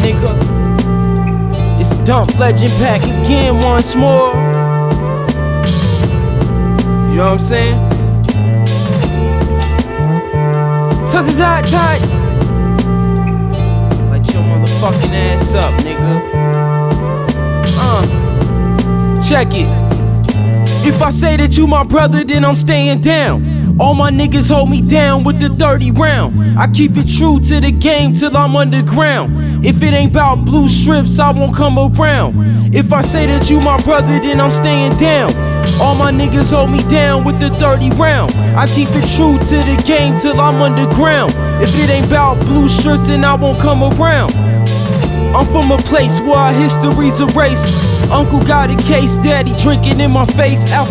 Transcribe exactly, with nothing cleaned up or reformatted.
nigga. It's Dump Legend back again once more. You know what I'm saying? Cause it's hot tight. Light your motherfucking ass up, nigga. Uh, check it. If I say that you my brother, then I'm staying down. All my niggas hold me down with the thirty round. I keep it true to the game till I'm underground. If it ain't about blue strips, I won't come around. If I say that you my brother, then I'm staying down. All my niggas hold me down with the thirty round. I keep it true to the game till I'm underground. If it ain't about blue strips, then I won't come around. I'm from a place where our history's erased. Uncle got a case, daddy drinking in my face.